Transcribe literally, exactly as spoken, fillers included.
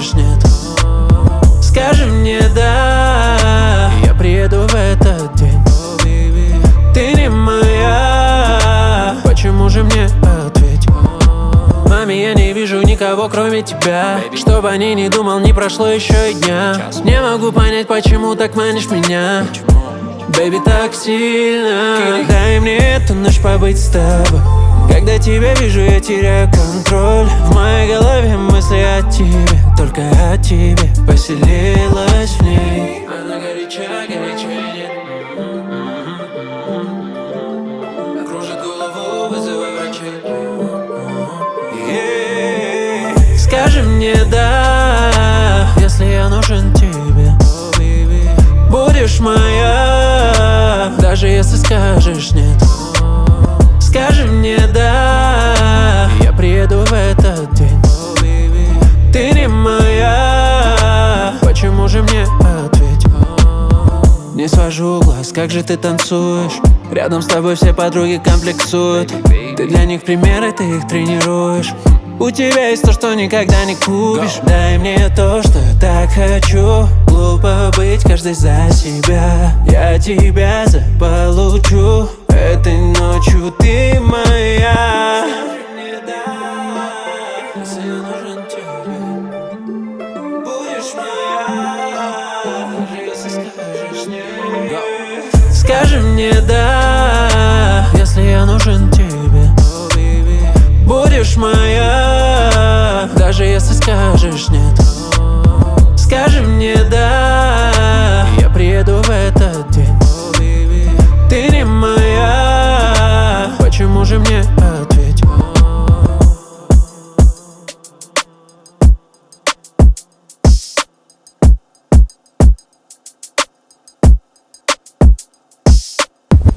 скажешь нет. Скажи мне да, я приеду в этот день. Ты не моя, почему же мне ответь? Маме, я не вижу никого кроме тебя. Чтоб о ней не думал, не прошло еще и дня. Не могу понять, почему так манишь меня. Бэйби, так сильно. Дай мне эту ночь побыть с тобой. Когда тебя вижу, я теряю контроль. В моей голове мысли о тебе, только о тебе. Поселилась в ней. Она горячая, горячая, нет. Кружит голову, вызывай врачей. Yeah. Скажи мне да, если я нужен тебе. Будешь моя, даже если скажешь нет. Скажи мне да, я приеду в этот день. Ты не моя, почему же мне ответь? Не свожу глаз, как же ты танцуешь. Рядом с тобой все подруги комплексуют. Ты для них пример, и ты их тренируешь. У тебя есть то, что никогда не купишь. Дай мне то, что я так хочу. Глупо быть каждый за себя. Я тебя заполучу. Этой ночью ты моя. Скажи мне да, если я нужен тебе. Будешь моя, даже если скажешь нет. Скажи мне да, если я нужен тебе. Будешь моя, даже если скажешь нет. Скажи мне да, я приеду в этот день. Ты не моя, почему же мне